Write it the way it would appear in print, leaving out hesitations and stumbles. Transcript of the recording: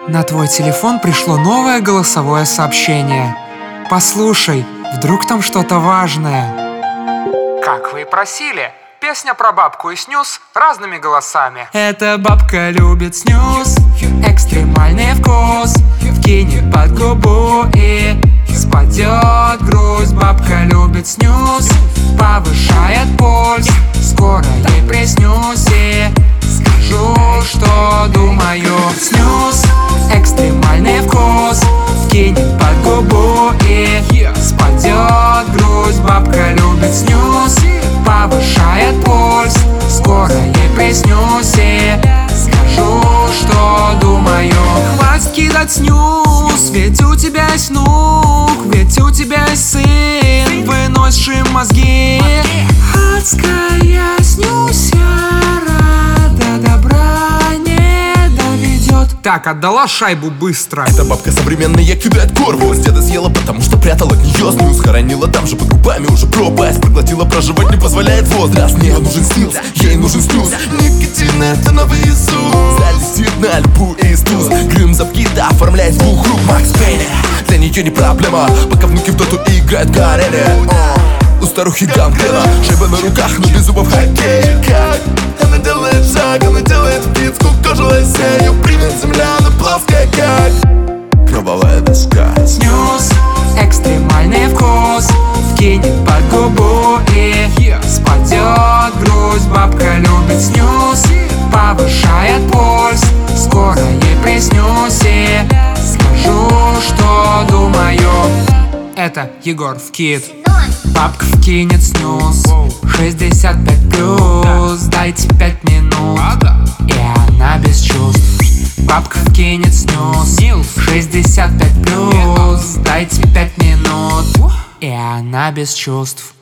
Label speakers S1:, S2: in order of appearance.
S1: На твой телефон пришло новое голосовое сообщение. Послушай, вдруг там что-то важное. Как вы и просили, песня про бабку и снюс разными голосами. Эта бабка любит снюс, экстремальный вкус, вкинет под губу и спадет грусть. Бабка любит снюс, повышает пульс, скоро ей приснюсь и скажу, что думаю. Снюс, экстремальный вкус, вкинет под губу и спадет грусть. Бабка любит снюс, повышает пульс, скоро ей приснюсь и скажу, что думаю. Хватит кидать снюс, ведь у тебя есть внук, ведь у тебя есть сын, выносший мозги. Адская снюсяра до добра не доведет. Так, отдала шайбу быстро.
S2: Эта бабка современная кидает корву. С деда съела, потому что прятала от нее снюс. Хоронила там же под губами, уже пропасть проглотила, проживать не позволяет возраст. Мне нужен снюс, ей нужен снюс. Никотин — это новый Иисус. Залетит на любую из туз. Грым запкита оформляет с двух рук Макс Пейни. Для нее не проблема, пока внуки в доту играют Гарели. У старухи гангрена, шайба на руках, но без зубов хоккей. Как она делает шаг, она делает вид, скукожилась сенью. Примет земля, но плоская, как кровавая доска.
S1: Снюс, экстремальный вкус, вкинет под губу и спадет грусть. Бабка любит снюс, повышает пульс, скоро ей приснюсь и скажу, что думаю. Это Егор Вкид. Бабка вкинет снюс, 65 плюс, дайте 5 минут, и она без чувств. Бабка вкинет снюс, 65 плюс, дайте 5 минут, и она без чувств.